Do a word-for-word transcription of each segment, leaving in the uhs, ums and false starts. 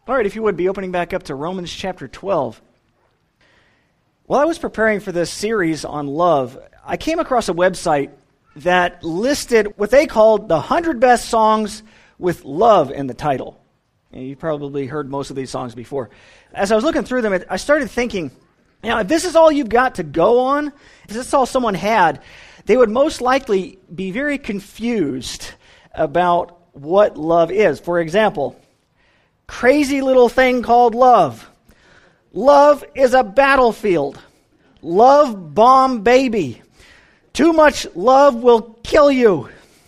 All right, if you would be opening back up to Romans chapter twelve. While I was preparing for this series on love, I came across a website that listed what they called the one hundred best songs with love in the title. And you've probably heard most of these songs before. As I was looking through them, I started thinking, now, if this is all you've got to go on, if this is all someone had, they would most likely be very confused about what love is. For example, crazy little thing called love. Love is a battlefield. Love bomb baby. Too much love will kill you.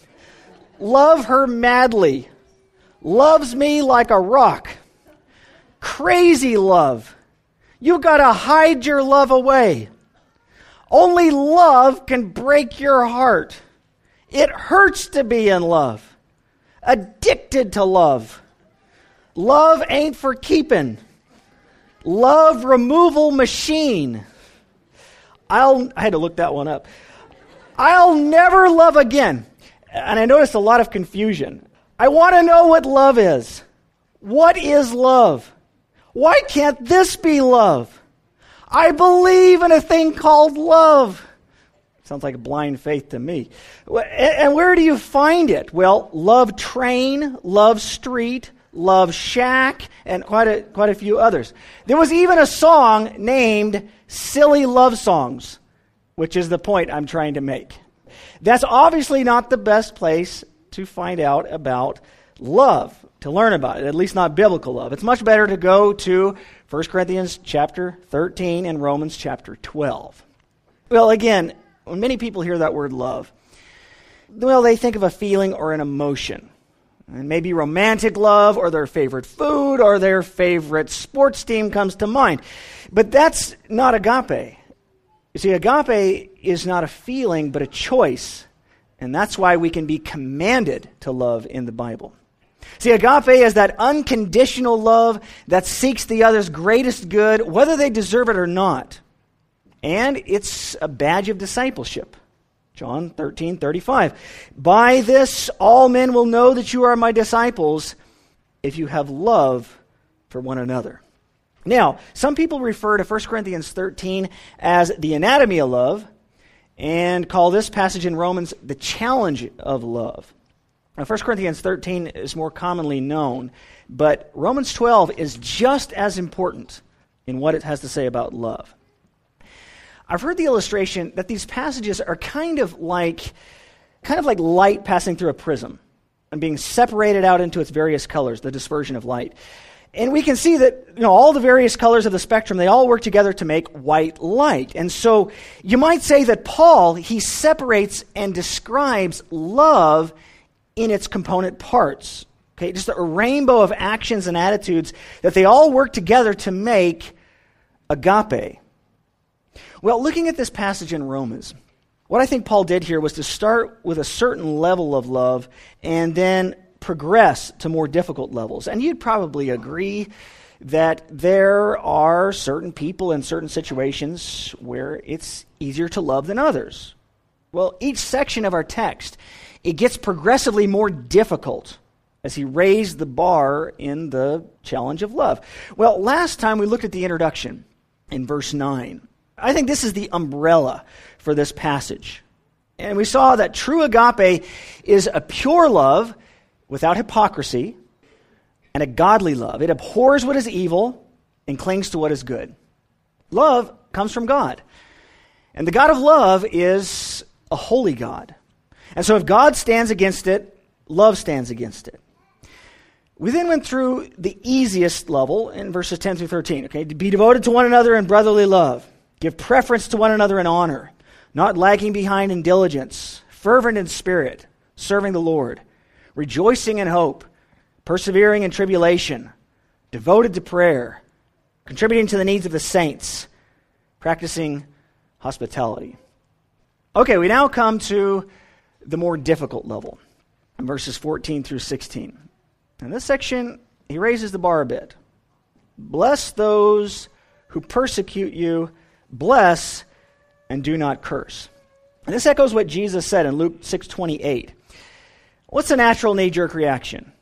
Love her madly. Loves me like a rock. Crazy love. You gotta hide your love away. Only love can break your heart. It hurts to be in love. Addicted to love. Love ain't for keeping. Love removal machine. I'll, I had to look that one up. I'll never love again. And I noticed a lot of confusion. I want to know what love is. What is love? Why can't this be love? I believe in a thing called love. Sounds like a blind faith to me. And where do you find it? Well, Love Train, Love Street, Love Shack, and quite a, quite a few others. There was even a song named Silly Love Songs, which is the point I'm trying to make. That's obviously not the best place to find out about love, to learn about it, at least not biblical love. It's much better to go to First Corinthians chapter thirteen and Romans chapter twelve. Well, again, when many people hear that word love, well, they think of a feeling or an emotion. And maybe romantic love or their favorite food or their favorite sports team comes to mind. But that's not agape. You see, agape is not a feeling, but a choice. And that's why we can be commanded to love in the Bible. See, agape is that unconditional love that seeks the other's greatest good, whether they deserve it or not. And it's a badge of discipleship. John thirteen thirty-five. By this all men will know that you are my disciples if you have love for one another. Now, some people refer to First Corinthians thirteen as the anatomy of love and call this passage in Romans the challenge of love. Now, First Corinthians thirteen is more commonly known, but Romans twelve is just as important in what it has to say about love. I've heard the illustration that these passages are kind of like kind of like light passing through a prism and being separated out into its various colors, the dispersion of light. And we can see that, you know, all the various colors of the spectrum, they all work together to make white light. And so you might say that Paul, he separates and describes love in its component parts. Okay, just a rainbow of actions and attitudes that they all work together to make agape. Well, looking at this passage in Romans, what I think Paul did here was to start with a certain level of love and then progress to more difficult levels. And you'd probably agree that there are certain people in certain situations where it's easier to love than others. Well, each section of our text, it gets progressively more difficult as he raised the bar in the challenge of love. Well, last time we looked at the introduction in verse nine. I think this is the umbrella for this passage. And we saw that true agape is a pure love without hypocrisy and a godly love. It abhors what is evil and clings to what is good. Love comes from God. And the God of love is a holy God. And so if God stands against it, love stands against it. We then went through the easiest level in verses ten through thirteen. Okay, to be devoted to one another in brotherly love. Give preference to one another in honor, not lagging behind in diligence, fervent in spirit, serving the Lord, rejoicing in hope, persevering in tribulation, devoted to prayer, contributing to the needs of the saints, practicing hospitality. Okay, we now come to the more difficult level, in verses fourteen through sixteen. In this section, he raises the bar a bit. Bless those who persecute you, bless and do not curse. And this echoes what Jesus said in Luke six twenty-eight. What's the natural knee-jerk reaction?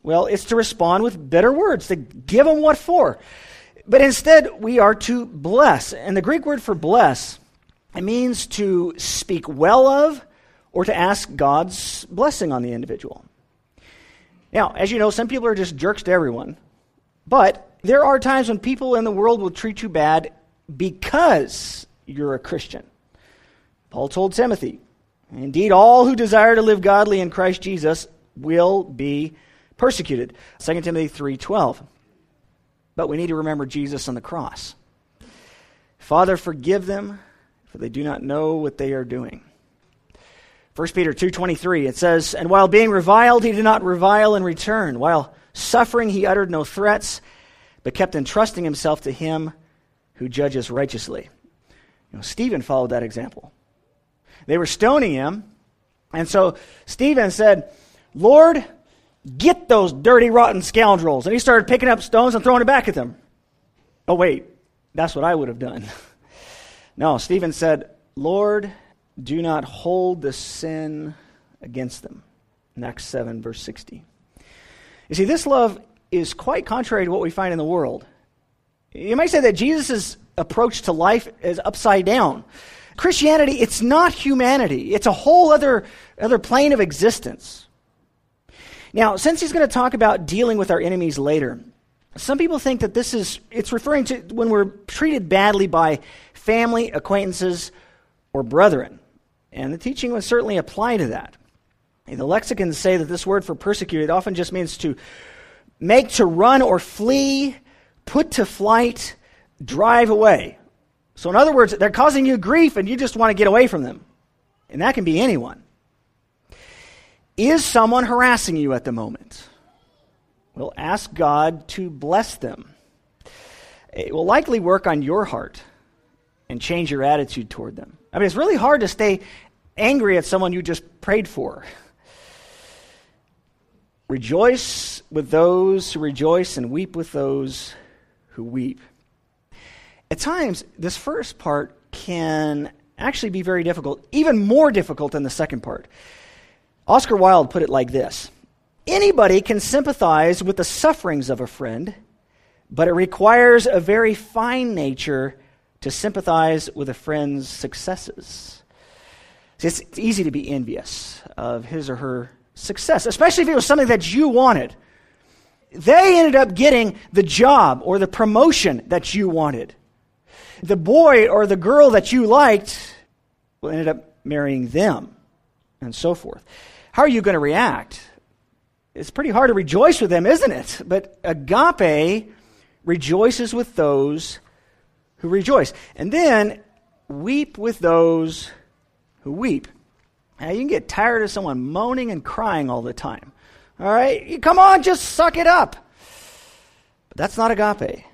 Well, it's to respond with bitter words, to give them what for. But instead, we are to bless. And the Greek word for bless, it means to speak well of or to ask God's blessing on the individual. Now, as you know, some people are just jerks to everyone. But there are times when people in the world will treat you bad because you're a Christian. Paul told Timothy, indeed, all who desire to live godly in Christ Jesus will be persecuted. Second Timothy three twelve. But we need to remember Jesus on the cross. Father, forgive them, for they do not know what they are doing. First Peter two twenty-three, it says, and while being reviled, he did not revile in return. While suffering, he uttered no threats, but kept entrusting himself to him who judges righteously. You know, Stephen followed that example. They were stoning him, and so Stephen said, Lord, get those dirty, rotten scoundrels. And he started picking up stones and throwing it back at them. Oh, wait, that's what I would have done. No, Stephen said, Lord, do not hold the sin against them. In Acts seven, verse sixty. You see, this love is quite contrary to what we find in the world. You might say that Jesus' approach to life is upside down. Christianity, it's not humanity. It's a whole other, other plane of existence. Now, since he's going to talk about dealing with our enemies later, some people think that this is, it's referring to when we're treated badly by family, acquaintances, or brethren. And the teaching would certainly apply to that. And the lexicons say that this word for persecuted often just means to make to run or flee, put to flight, drive away. So in other words, they're causing you grief and you just want to get away from them. And that can be anyone. Is someone harassing you at the moment? Well, ask God to bless them. It will likely work on your heart and change your attitude toward them. I mean, it's really hard to stay angry at someone you just prayed for. Rejoice with those who rejoice and weep with those who weep. At times, this first part can actually be very difficult, even more difficult than the second part. Oscar Wilde put it like this: anybody can sympathize with the sufferings of a friend, but it requires a very fine nature to sympathize with a friend's successes. See, it's, it's easy to be envious of his or her success, especially if it was something that you wanted. They ended up getting the job or the promotion that you wanted. The boy or the girl that you liked well, ended up marrying them, and so forth. How are you going to react? It's pretty hard to rejoice with them, isn't it? But agape rejoices with those who rejoice. And then weep with those who weep. Now, you can get tired of someone moaning and crying all the time. All right? Come on, just suck it up. But that's not agape.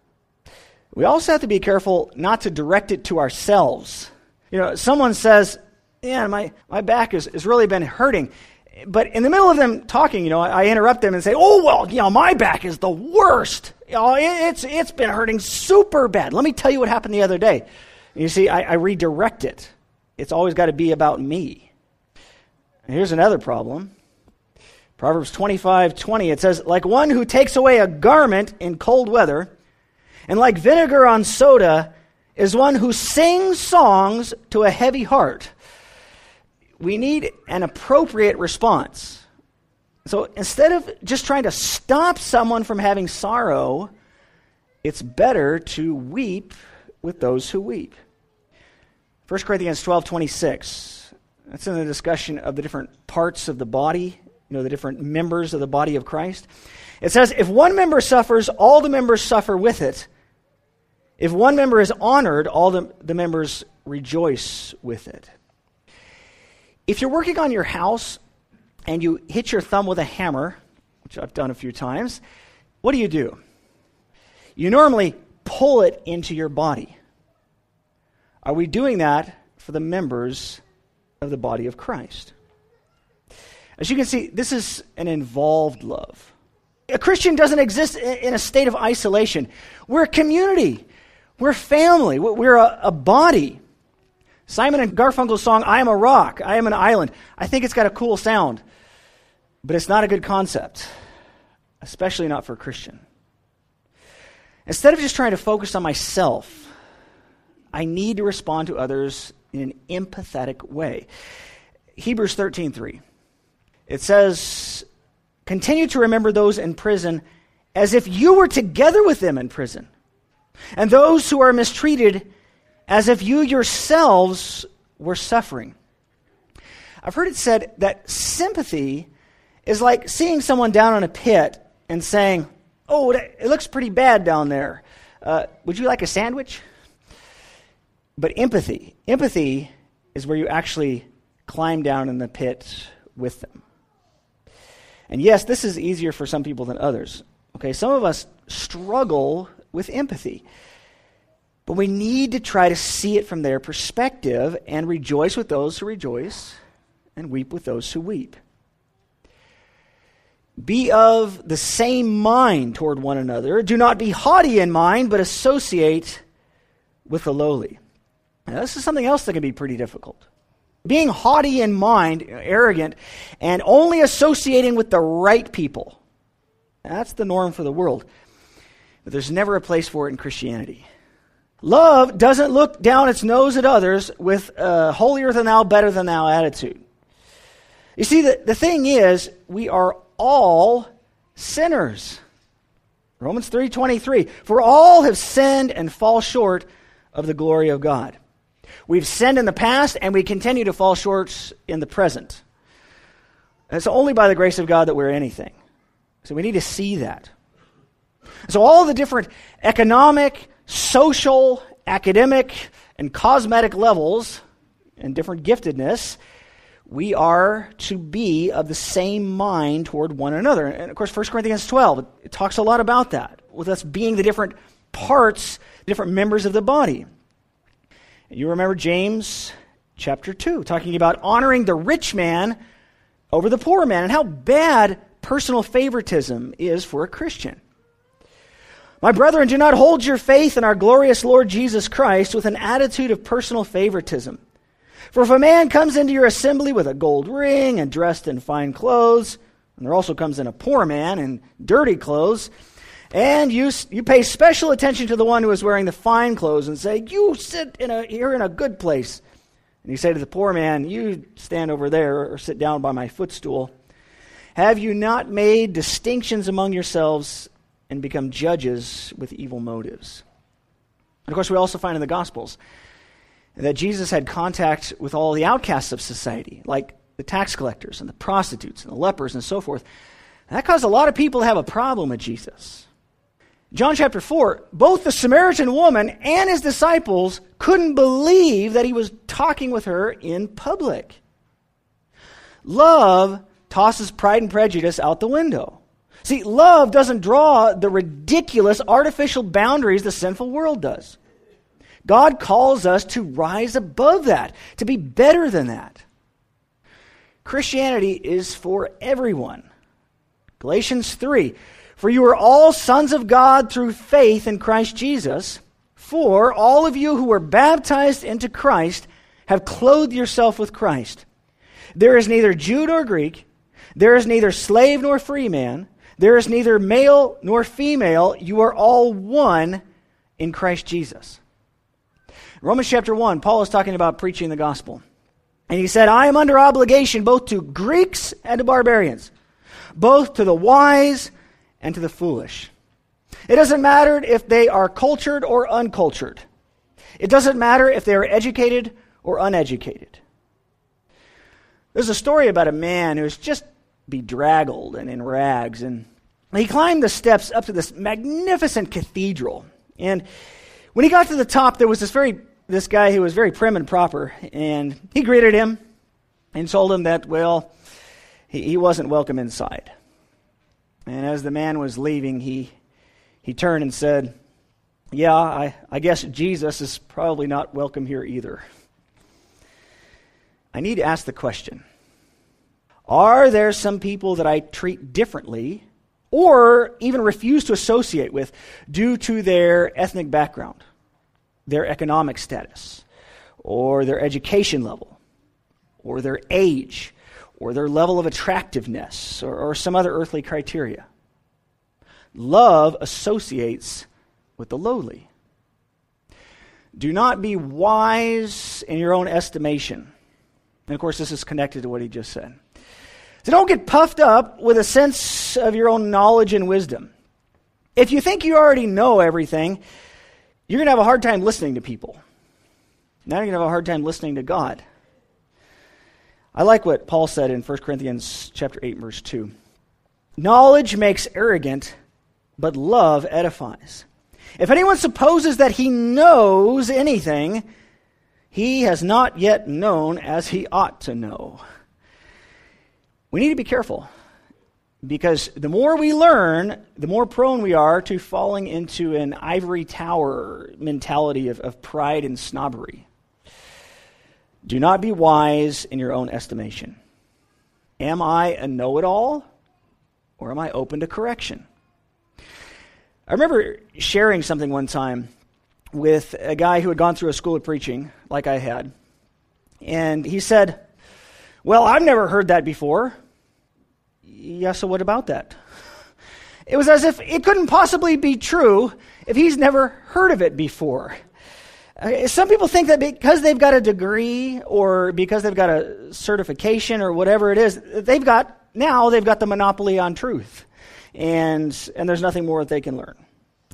We also have to be careful not to direct it to ourselves. You know, someone says, yeah, my, my back has, has really been hurting. But in the middle of them talking, you know, I, I interrupt them and say, oh, well, you know, my back is the worst. You know, it, it's it's been hurting super bad. Let me tell you what happened the other day. And you see, I, I redirect it. It's always got to be about me. And here's another problem. Proverbs twenty-five twenty, it says, like one who takes away a garment in cold weather, and like vinegar on soda, is one who sings songs to a heavy heart. We need an appropriate response. So instead of just trying to stop someone from having sorrow, it's better to weep with those who weep. First Corinthians twelve twenty-six. That's in the discussion of the different parts of the body, you know, the different members of the body of Christ. It says, if one member suffers, all the members suffer with it. If one member is honored, all the, the members rejoice with it. If you're working on your house and you hit your thumb with a hammer, which I've done a few times, what do you do? You normally pull it into your body. Are we doing that for the members of the body of Christ? As you can see, this is an involved love. A Christian doesn't exist in a state of isolation. We're a community. We're family. We're a, a body. Simon and Garfunkel's song, I am a rock, I am an island. I think it's got a cool sound, but it's not a good concept. especially not for a Christian. Instead of just trying to focus on myself, I need to respond to others in an empathetic way. Hebrews thirteen three. It says, continue to remember those in prison as if you were together with them in prison, and those who are mistreated as if you yourselves were suffering. I've heard it said that sympathy is like seeing someone down in a pit and saying, oh, it looks pretty bad down there. Uh, would you like a sandwich? But empathy, empathy is where you actually climb down in the pit with them. And yes, this is easier for some people than others. Okay, some of us struggle with empathy. But we need to try to see it from their perspective and rejoice with those who rejoice and weep with those who weep. Be of the same mind toward one another. Do not be haughty in mind, but associate with the lowly. Now, this is something else that can be pretty difficult. Being haughty in mind, arrogant, and only associating with the right people. That's the norm for the world. But there's never a place for it in Christianity. Love doesn't look down its nose at others with a holier than thou, better than thou attitude. You see, the, the thing is, we are all sinners. Romans three twenty-three. For all have sinned and fall short of the glory of God. We've sinned in the past and we continue to fall short in the present. And it's only by the grace of God that we're anything. So we need to see that. So all the different economic, social, academic, and cosmetic levels and different giftedness, we are to be of the same mind toward one another. And of course, First Corinthians twelve, it talks a lot about that, with us being the different parts, different members of the body. And you remember James chapter two, talking about honoring the rich man over the poor man, and how bad personal favoritism is for a Christian. My brethren, do not hold your faith in our glorious Lord Jesus Christ with an attitude of personal favoritism. For if a man comes into your assembly with a gold ring and dressed in fine clothes, and there also comes in a poor man in dirty clothes, and you you pay special attention to the one who is wearing the fine clothes and say, you sit in a, you're in a good place. And you say to the poor man, you stand over there or sit down by my footstool. Have you not made distinctions among yourselves and become judges with evil motives? And of course, we also find in the Gospels that Jesus had contact with all the outcasts of society, like the tax collectors and the prostitutes and the lepers and so forth. And that caused a lot of people to have a problem with Jesus. John chapter four, both the Samaritan woman and his disciples couldn't believe that he was talking with her in public. Love tosses pride and prejudice out the window. See, love doesn't draw the ridiculous artificial boundaries the sinful world does. God calls us to rise above that, to be better than that. Christianity is for everyone. Galatians three, for you are all sons of God through faith in Christ Jesus. For all of you who were baptized into Christ have clothed yourself with Christ. There is neither Jew nor Greek. There is neither slave nor free man. There is neither male nor female. You are all one in Christ Jesus. Romans chapter one, Paul is talking about preaching the gospel. And he said, I am under obligation both to Greeks and to barbarians, both to the wise and to the foolish. It doesn't matter if they are cultured or uncultured. It doesn't matter if they are educated or uneducated. There's a story about a man who was just bedraggled and in rags, and he climbed the steps up to this magnificent cathedral. And when he got to the top, there was this very this guy who was very prim and proper, and he greeted him and told him that, well, he, he wasn't welcome inside. And as the man was leaving, he he turned and said, yeah, I, I guess Jesus is probably not welcome here either. I need to ask the question, are there some people that I treat differently or even refuse to associate with due to their ethnic background, their economic status, or their education level, or their age, or their level of attractiveness, or, or some other earthly criteria? Love associates with the lowly. Do not be wise in your own estimation. And of course, this is connected to what he just said. So don't get puffed up with a sense of your own knowledge and wisdom. If you think you already know everything, you're going to have a hard time listening to people. Now you're going to have a hard time listening to God. I like what Paul said in First Corinthians chapter eight, verse two. Knowledge makes arrogant, but love edifies. If anyone supposes that he knows anything, he has not yet known as he ought to know. We need to be careful, because the more we learn, the more prone we are to falling into an ivory tower mentality of, of pride and snobbery. Do not be wise in your own estimation. Am I a know-it-all, or am I open to correction? I remember sharing something one time with a guy who had gone through a school of preaching, like I had. And he said, well, I've never heard that before. Yeah, so what about that? It was as if it couldn't possibly be true if he's never heard of it before. Uh, some people think that because they've got a degree or because they've got a certification or whatever it is, they've got, now they've got the monopoly on truth. And and there's nothing more that they can learn.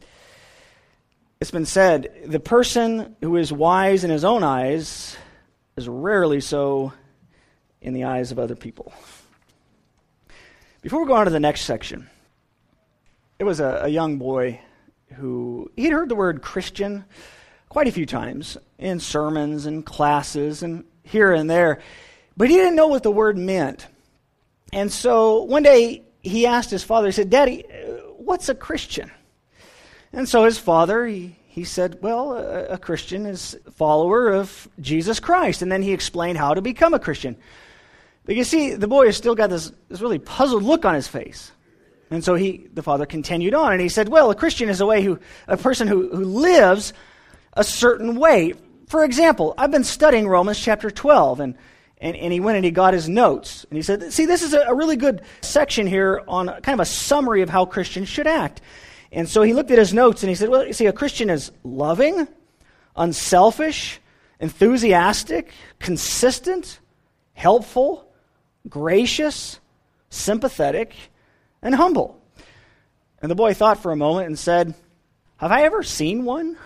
It's been said, the person who is wise in his own eyes is rarely so in the eyes of other people. Before we go on to the next section, it was a, a young boy who, he'd heard the word Christian quite a few times in sermons and classes and here and there, but he didn't know what the word meant. And so one day, he asked his father, he said, Daddy, what's a Christian? And so his father, he, he said, well, a, a Christian is a follower of Jesus Christ. And then he explained how to become a Christian. But you see, the boy has still got this, this really puzzled look on his face. And so he, the father continued on, and he said, well, a Christian is a way who, a person who, who lives a certain way. For example, I've been studying Romans chapter twelve, and And, and he went and he got his notes. And he said, see, this is a, a really good section here on kind of a summary of how Christians should act. And so he looked at his notes and he said, well, you see, a Christian is loving, unselfish, enthusiastic, consistent, helpful, gracious, sympathetic, and humble. And the boy thought for a moment and said, have I ever seen one?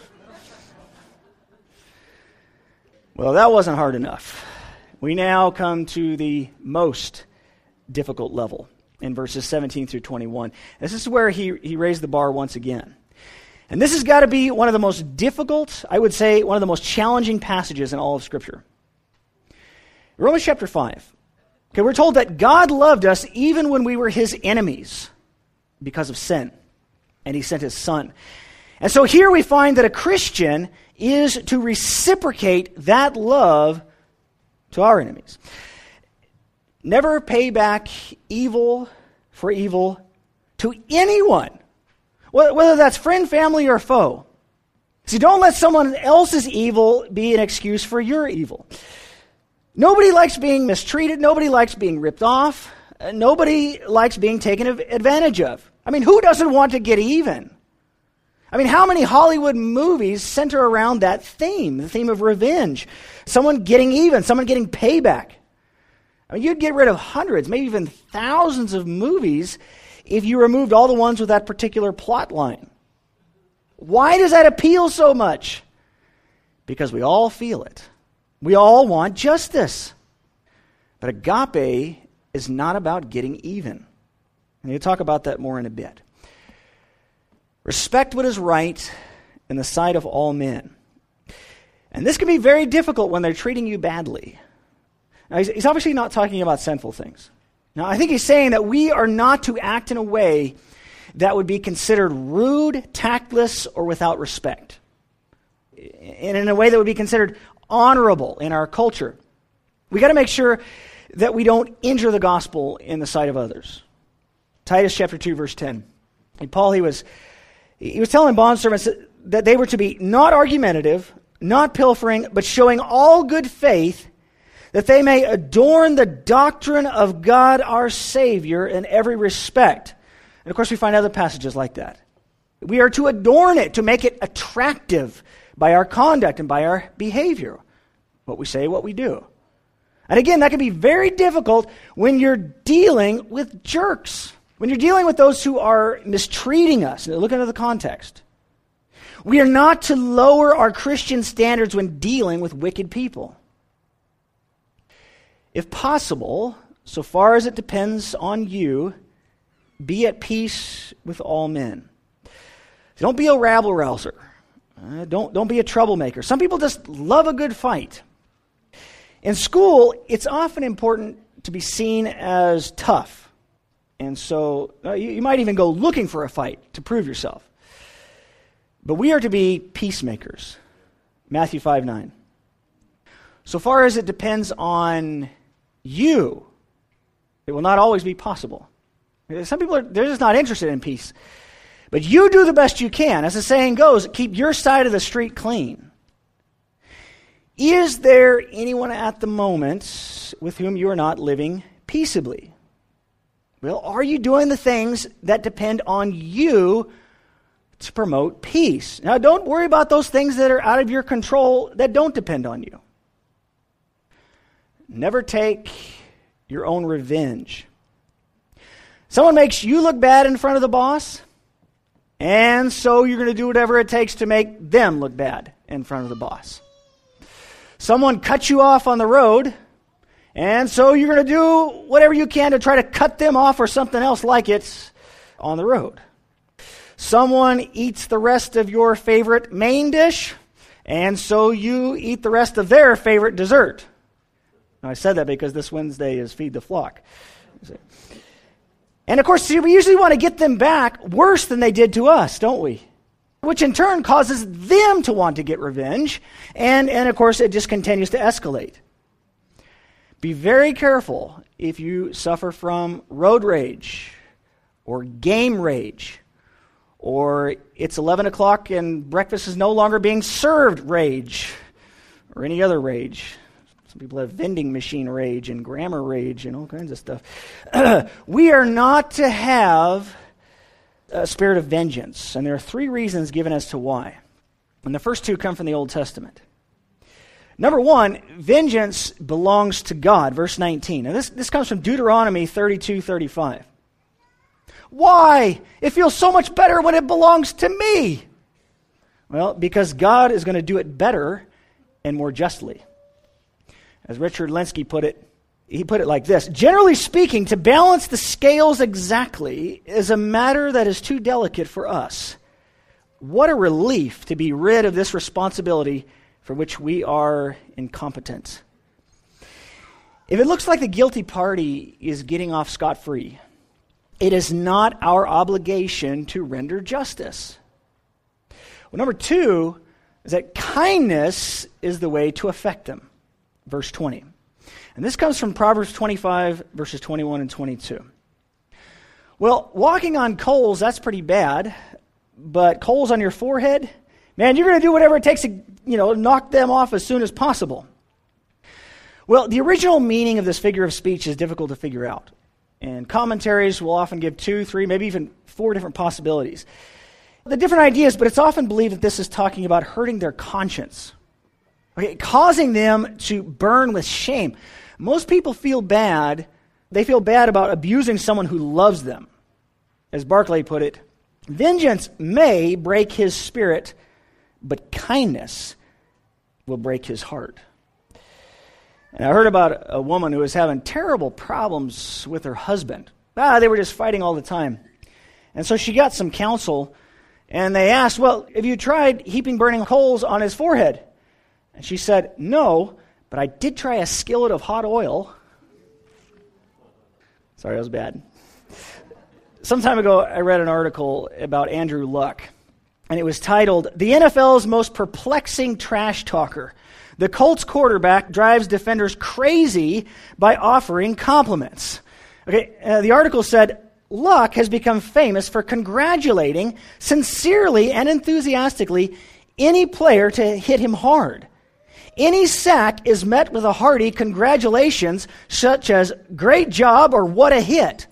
Well, that wasn't hard enough. We now come to the most difficult level in verses seventeen through twenty-one. This is where he, he raised the bar once again. And this has got to be one of the most difficult, I would say, one of the most challenging passages in all of Scripture. Romans chapter five. Okay, we're told that God loved us even when we were his enemies because of sin. And he sent his son. And so here we find that a Christian is to reciprocate that love to our enemies. Never pay back evil for evil to anyone, whether that's friend, family, or foe. See, don't let someone else's evil be an excuse for your evil. Nobody likes being mistreated. Nobody likes being ripped off. Nobody likes being taken advantage of. I mean, who doesn't want to get even? I mean, how many Hollywood movies center around that theme, the theme of revenge? Someone getting even, someone getting payback. I mean, you'd get rid of hundreds, maybe even thousands of movies if you removed all the ones with that particular plot line. Why does that appeal so much? Because we all feel it. We all want justice. But agape is not about getting even. And we'll talk about that more in a bit. Respect what is right in the sight of all men. And this can be very difficult when they're treating you badly. Now, he's, he's obviously not talking about sinful things. Now, I think he's saying that we are not to act in a way that would be considered rude, tactless, or without respect. And in a way that would be considered honorable in our culture. We got to make sure that we don't injure the gospel in the sight of others. Titus chapter two, verse ten. And Paul, he was... He was telling bondservants that they were to be not argumentative, not pilfering, but showing all good faith, that they may adorn the doctrine of God our Savior in every respect. And of course, we find other passages like that. We are to adorn it, to make it attractive by our conduct and by our behavior, what we say, what we do. And again, that can be very difficult when you're dealing with jerks, when you're dealing with those who are mistreating us. Look into the context. We are not to lower our Christian standards when dealing with wicked people. If possible, so far as it depends on you, be at peace with all men. Don't be a rabble-rouser. Uh, don't, don't be a troublemaker. Some people just love a good fight. In school, it's often important to be seen as tough. And so uh, you, you might even go looking for a fight to prove yourself. But we are to be peacemakers. Matthew five nine. So far as it depends on you, it will not always be possible. Some people are they're just not interested in peace. But you do the best you can. As the saying goes, keep your side of the street clean. Is there anyone at the moment with whom you are not living peaceably? Well, are you doing the things that depend on you to promote peace? Now, don't worry about those things that are out of your control that don't depend on you. Never take your own revenge. Someone makes you look bad in front of the boss, and so you're going to do whatever it takes to make them look bad in front of the boss. Someone cuts you off on the road, and so you're going to do whatever you can to try to cut them off or something else like it on the road. Someone eats the rest of your favorite main dish, and so you eat the rest of their favorite dessert. Now, I said that because this Wednesday is Feed the Flock. And of course, we usually want to get them back worse than they did to us, don't we? Which in turn causes them to want to get revenge. And, and of course, it just continues to escalate. Be very careful if you suffer from road rage or game rage or it's eleven o'clock and breakfast is no longer being served rage or any other rage. Some people have vending machine rage and grammar rage and all kinds of stuff. We are not to have a spirit of vengeance. And there are three reasons given as to why. And the first two come from the Old Testament. Number one, vengeance belongs to God. Verse nineteen. And this, this comes from Deuteronomy thirty-two thirty-five. Why? It feels so much better when it belongs to me. Well, because God is going to do it better and more justly. As Richard Lenski put it, he put it like this. Generally speaking, to balance the scales exactly is a matter that is too delicate for us. What a relief to be rid of this responsibility for which we are incompetent. If it looks like the guilty party is getting off scot-free, it is not our obligation to render justice. Well, number two is that kindness is the way to affect them. Verse twenty. And this comes from Proverbs twenty-five, verses twenty-one and twenty-two. Well, walking on coals, that's pretty bad. But coals on your forehead, man, you're going to do whatever it takes to, you know, knock them off as soon as possible. Well, the original meaning of this figure of speech is difficult to figure out. And commentaries will often give two, three, maybe even four different possibilities. The different ideas, but it's often believed that this is talking about hurting their conscience. Okay, causing them to burn with shame. Most people feel bad. They feel bad about abusing someone who loves them. As Barclay put it, vengeance may break his spirit, but kindness will break his heart. And I heard about a woman who was having terrible problems with her husband. Ah, they were just fighting all the time. And so she got some counsel, and they asked, well, have you tried heaping burning coals on his forehead? And she said, no, but I did try a skillet of hot oil. Sorry, that was bad. Some time ago, I read an article about Andrew Luck, and it was titled, The N F L's Most Perplexing Trash Talker. The Colts quarterback drives defenders crazy by offering compliments. Okay, uh, the article said, Luck has become famous for congratulating sincerely and enthusiastically any player to hit him hard. Any sack is met with a hearty congratulations, such as, great job or what a hit.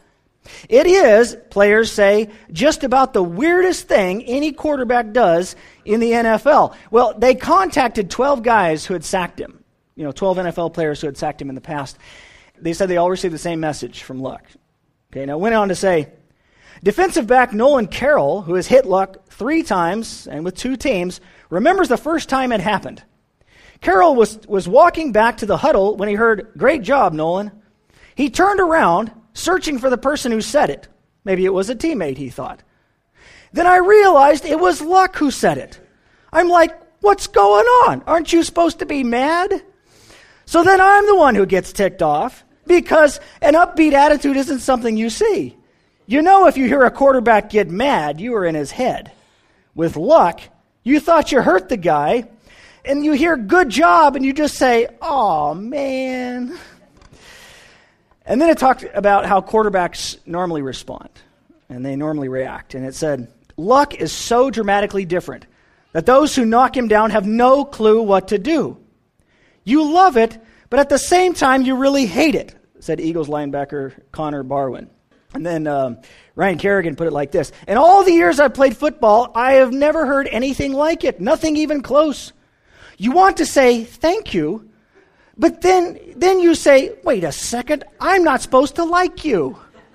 It is, players say, just about the weirdest thing any quarterback does in the N F L. Well, they contacted twelve guys who had sacked him, you know, twelve N F L players who had sacked him in the past. They said they all received the same message from Luck. Okay, now it went on to say, defensive back Nolan Carroll, who has hit Luck three times and with two teams, remembers the first time it happened. Carroll was, was walking back to the huddle when he heard, "Great job, Nolan." He turned around, searching for the person who said it. Maybe it was a teammate, he thought. Then I realized it was Luck who said it. I'm like, what's going on? Aren't you supposed to be mad? So then I'm the one who gets ticked off, because an upbeat attitude isn't something you see. You know, if you hear a quarterback get mad, you are in his head. With Luck, you thought you hurt the guy, and you hear "good job," and you just say, "Oh, man." And then it talked about how quarterbacks normally respond, and they normally react. And it said, Luck is so dramatically different that those who knock him down have no clue what to do. You love it, but at the same time, you really hate it, said Eagles linebacker Connor Barwin. And then um, Ryan Kerrigan put it like this: in all the years I've played football, I have never heard anything like it, nothing even close. You want to say thank you, but then, then you say, wait a second, I'm not supposed to like you.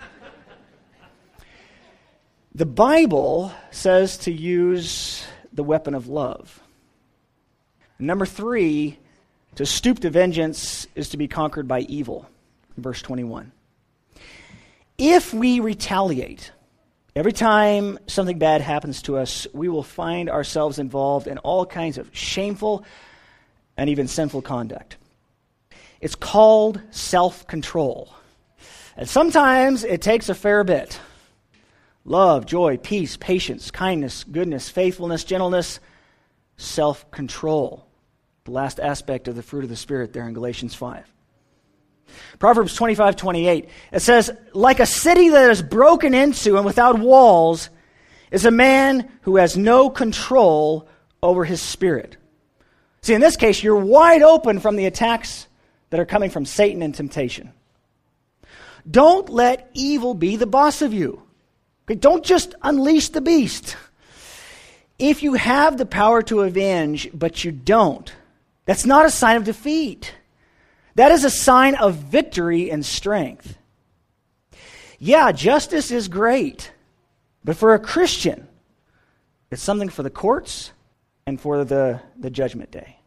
The Bible says to use the weapon of love. Number three, to stoop to vengeance is to be conquered by evil. Verse twenty-one. If we retaliate, every time something bad happens to us, we will find ourselves involved in all kinds of shameful and even sinful conduct. It's called self-control. And sometimes it takes a fair bit. Love, joy, peace, patience, kindness, goodness, faithfulness, gentleness, self-control. The last aspect of the fruit of the Spirit there in Galatians five. Proverbs twenty-five twenty-eight, it says, like a city that is broken into and without walls is a man who has no control over his spirit. See, in this case, you're wide open from the attacks that are coming from Satan and temptation. Don't let evil be the boss of you. Okay, don't just unleash the beast. If you have the power to avenge, but you don't, that's not a sign of defeat. That is a sign of victory and strength. Yeah, justice is great, but for a Christian, it's something for the courts and for the, the judgment day.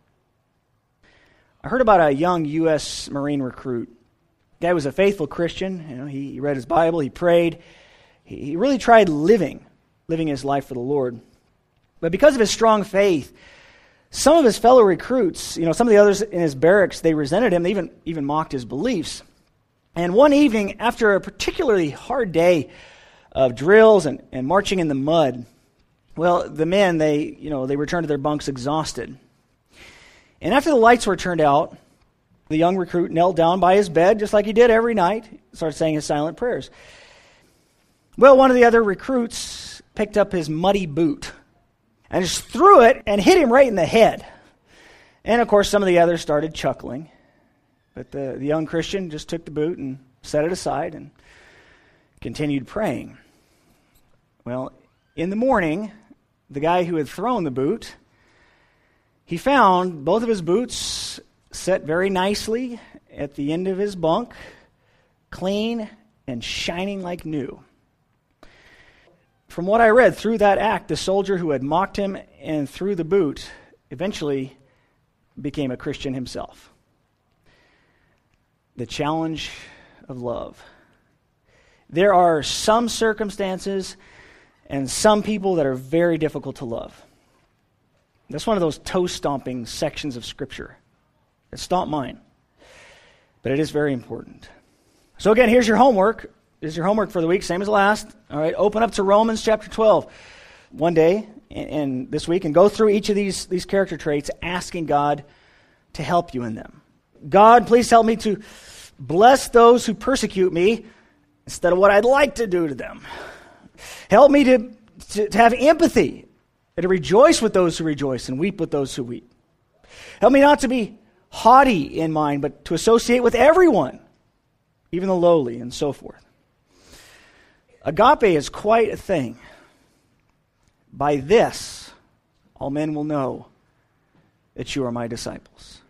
I heard about a young U S Marine recruit. The guy was a faithful Christian. You know, he, he read his Bible, he prayed. He, he really tried living, living his life for the Lord. But because of his strong faith, some of his fellow recruits, you know, some of the others in his barracks, they resented him. They even, even mocked his beliefs. And one evening, after a particularly hard day of drills and, and marching in the mud, well, the men, they, you know, they returned to their bunks exhausted. And after the lights were turned out, the young recruit knelt down by his bed, just like he did every night, started saying his silent prayers. Well, one of the other recruits picked up his muddy boot and just threw it and hit him right in the head. And, of course, some of the others started chuckling. But the, the young Christian just took the boot and set it aside and continued praying. Well, in the morning, the guy who had thrown the boot, he found both of his boots set very nicely at the end of his bunk, clean and shining like new. From what I read, through that act, the soldier who had mocked him and threw the boot eventually became a Christian himself. The challenge of love. There are some circumstances and some people that are very difficult to love. That's one of those toe-stomping sections of Scripture. It's not mine, but it is very important. So again, here's your homework. This is your homework for the week, same as last. All right, open up to Romans chapter twelve one day and, and this week and go through each of these, these character traits, asking God to help you in them. God, please help me to bless those who persecute me instead of what I'd like to do to them. Help me to, to, to have empathy and to rejoice with those who rejoice and weep with those who weep. Help me not to be haughty in mind, but to associate with everyone, even the lowly, and so forth. Agape is quite a thing. By this, all men will know that you are my disciples.